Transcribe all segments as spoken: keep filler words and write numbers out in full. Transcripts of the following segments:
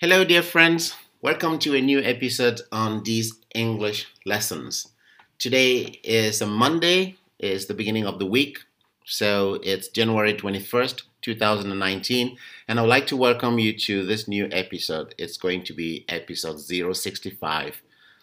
Hello, dear friends. Welcome to a new episode on these English lessons. Today is a Monday, is the beginning of the week. So it's January twenty-first, twenty nineteen. And I would like to welcome you to this new episode. It's going to be episode zero sixty-five.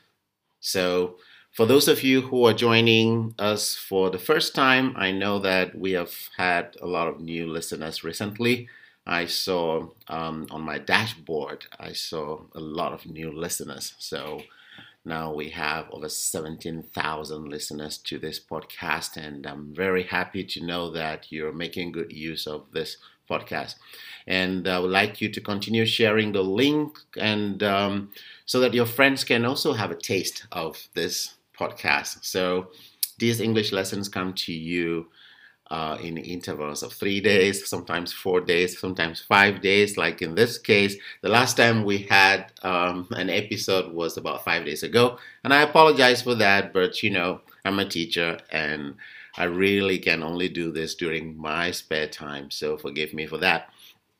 So for those of you who are joining us for the first time, I know that we have had a lot of new listeners recently. I saw um, on my dashboard, I saw a lot of new listeners. So now we have over seventeen thousand listeners to this podcast, and I'm very happy to know that you're making good use of this podcast. And I would like you to continue sharing the link, and um, so that your friends can also have a taste of this podcast. So these English lessons come to you Uh, in intervals of three days, sometimes four days, sometimes five days. Like in this case, the last time we had um, an episode was about five days ago. And I apologize for that, but you know, I'm a teacher and I really can only do this during my spare time. So forgive me for that.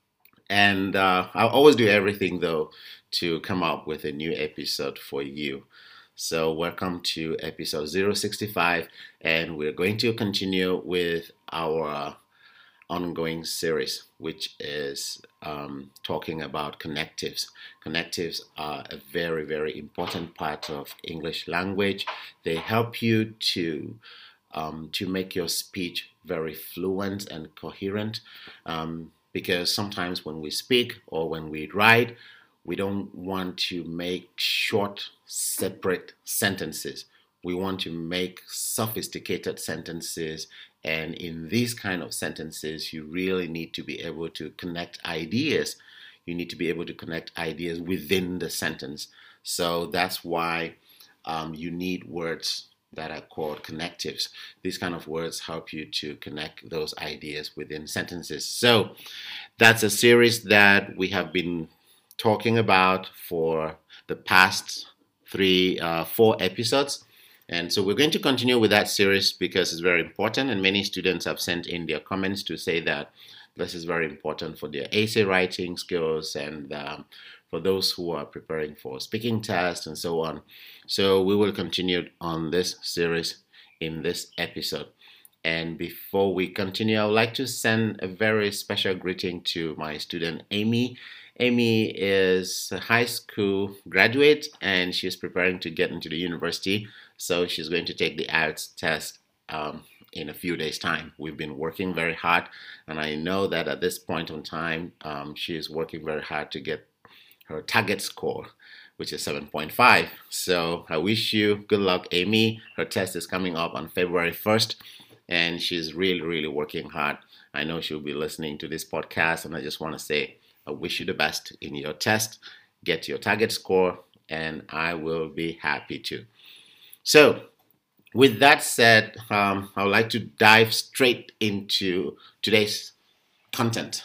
And uh, I'll always do everything though to come up with a new episode for you. So welcome to episode zero sixty-five, and we're going to continue with our ongoing series, which is um, talking about connectives. Connectives are a very, very important part of English language. They help you to um, to make your speech very fluent and coherent, um, because sometimes when we speak or when we write, we don't want to make short, separate sentences. We want to make sophisticated sentences. And in these kind of sentences, you really need to be able to connect ideas. You need to be able to connect ideas within the sentence. So that's why um, you need words that are called connectives. These kind of words help you to connect those ideas within sentences. So that's a series that we have been talking about for the past three, uh, four episodes. And so we're going to continue with that series because it's very important. And many students have sent in their comments to say that this is very important for their essay writing skills and um, for those who are preparing for speaking tests and so on. So we will continue on this series in this episode. And before we continue, I would like to send a very special greeting to my student, Amy. Amy is a high school graduate and she's preparing to get into the university. So she's going to take the I E L T S test um, in a few days' time. We've been working very hard, and I know that at this point in time, um, she is working very hard to get her target score, which is seven point five. So I wish you good luck, Amy. Her test is coming up on February first, and she's really, really working hard. I know she'll be listening to this podcast, and I just want to say, I wish you the best in your test. Get your target score, and I will be happy to. So, with that said, um, I would like to dive straight into today's content.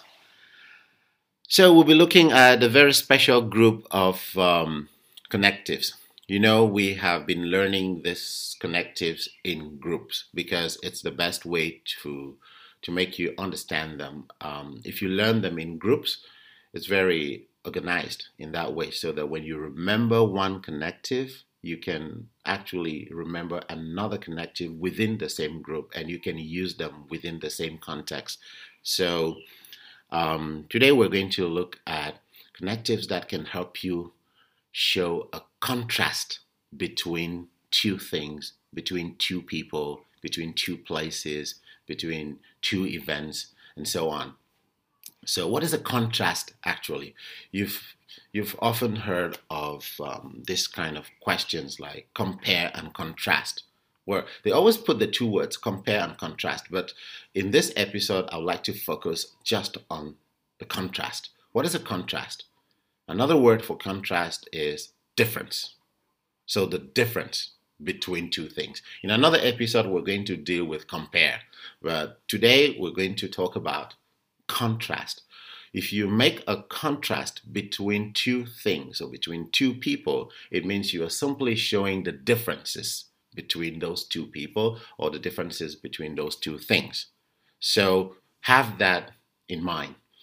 So, we'll be looking at a very special group of um, connectives. You know, we have been learning these connectives in groups because it's the best way to to make you understand them. Um, if you learn them in groups, it's very organized in that way, so that when you remember one connective, you can actually remember another connective within the same group, and you can use them within the same context. So um, today we're going to look at connectives that can help you show a contrast between two things, between two people, between two places, between two events, and so on. So, what is a contrast actually? You've you've often heard of um, this kind of questions like compare and contrast, where they always put the two words compare and contrast. But in this episode, I would like to focus just on the contrast. What is a contrast? Another word for contrast is difference. So, the difference between two things. In another episode, we're going to deal with compare, but today we're going to talk about contrast. If you make a contrast between two things or between two people, it means you are simply showing the differences between those two people or the differences between those two things. So have that in mind.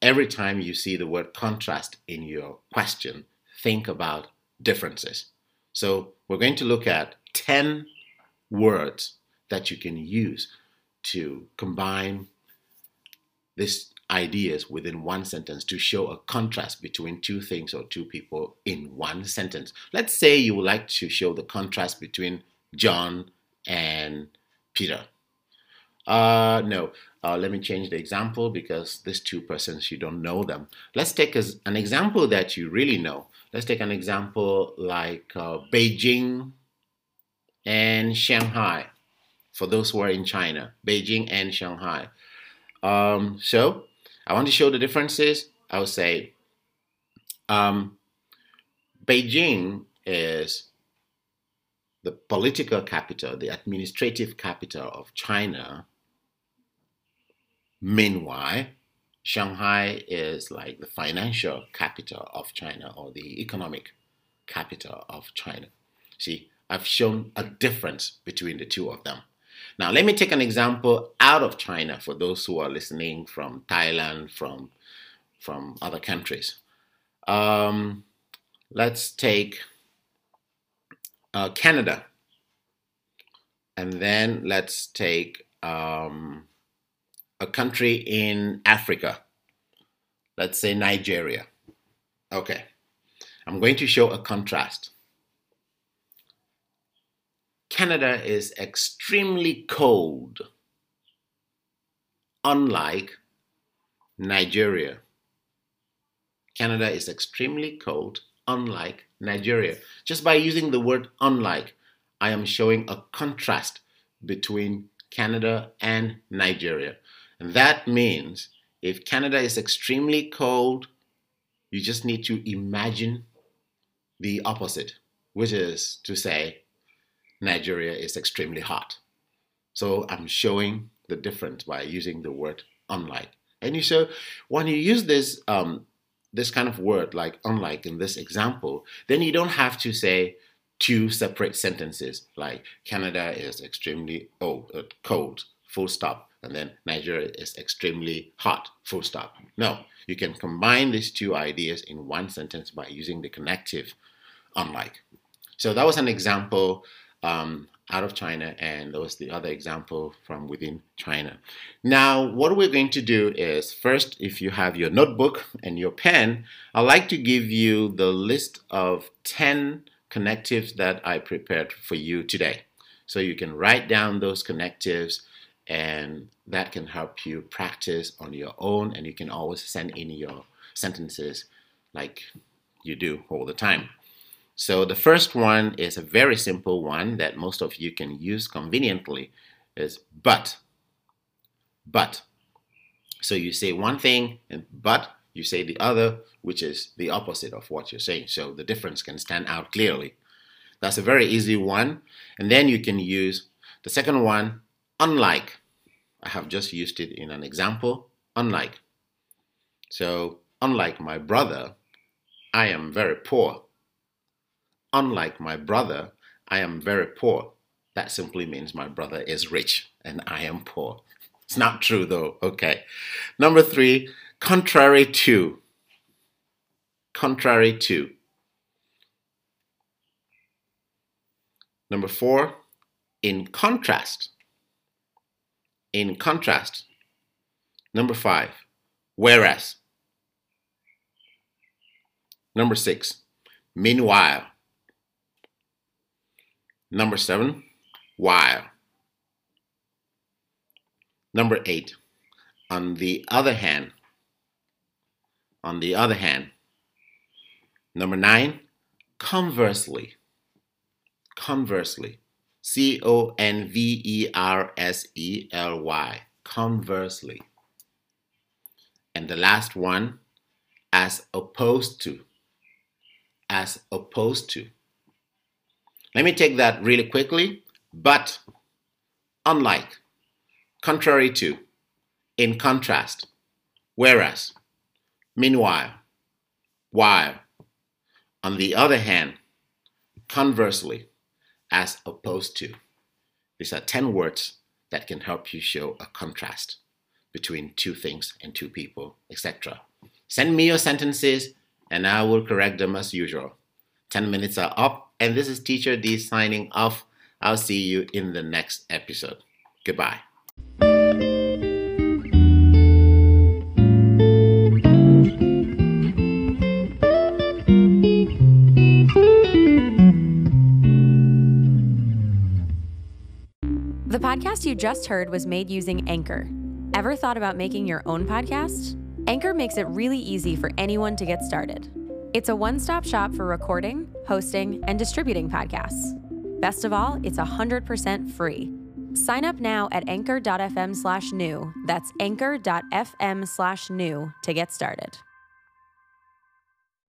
every time you see the word contrast in your question, think about differences. So we're going to look at ten words that you can use to combine these ideas within one sentence to show a contrast between two things or two people in one sentence. Let's say you would like to show the contrast between John and Peter. Uh, no, uh, let me change the example because these two persons, you don't know them. Let's take as an example that you really know. Let's take an example like uh, Beijing and Shanghai. For those who are in China, Beijing and Shanghai. Um, so I want to show the differences. I would say um, Beijing is the political capital, the administrative capital of China. Meanwhile, Shanghai is like the financial capital of China or the economic capital of China. See, I've shown a difference between the two of them. Now, let me take an example out of China for those who are listening from Thailand, from, from other countries. Um, let's take uh, Canada. And then let's take um, a country in Africa. Let's say Nigeria. Okay. I'm going to show a contrast. Canada is extremely cold, unlike Nigeria. Canada is extremely cold, unlike Nigeria. Just by using the word unlike, I am showing a contrast between Canada and Nigeria. And that means if Canada is extremely cold, you just need to imagine the opposite, which is to say, Nigeria is extremely hot. So I'm showing the difference by using the word unlike. And you so when you use this um, this kind of word like unlike in this example, then you don't have to say two separate sentences like Canada is extremely oh, uh, cold, full stop, and then Nigeria is extremely hot, full stop. No, you can combine these two ideas in one sentence by using the connective unlike. So that was an example Um, out of China, and that was the other example from within China. Now, what we're going to do is first, if you have your notebook and your pen, I'd like to give you the list of ten connectives that I prepared for you today. So you can write down those connectives, and that can help you practice on your own, and you can always send in your sentences like you do all the time. So the first one is a very simple one that most of you can use conveniently, is but. But. So you say one thing, and but you say the other, which is the opposite of what you're saying. So the difference can stand out clearly. That's a very easy one. And then you can use the second one, unlike. I have just used it in an example, unlike. So unlike my brother, I am very poor. Unlike my brother, I am very poor. That simply means my brother is rich and I am poor. It's not true though. Okay. Number three, contrary to. Contrary to. Number four, in contrast. In contrast. Number five, whereas. Number six, meanwhile. Number seven, while. Number eight, on the other hand. On the other hand. Number nine, conversely. Conversely. C O N V E R S E L Y. Conversely. And the last one, as opposed to. As opposed to. Let me take that really quickly. But, unlike, contrary to, in contrast, whereas, meanwhile, while, on the other hand, conversely, as opposed to. These are ten words that can help you show a contrast between two things and two people, et cetera. Send me your sentences and I will correct them as usual. ten minutes are up, and this is Teacher D signing off. I'll see you in the next episode. Goodbye. The podcast you just heard was made using Anchor. Ever thought about making your own podcast? Anchor makes it really easy for anyone to get started. It's a one-stop shop for recording, hosting, and distributing podcasts. Best of all, it's one hundred percent free. Sign up now at anchor.fm slash new. That's anchor.fm slash new to get started.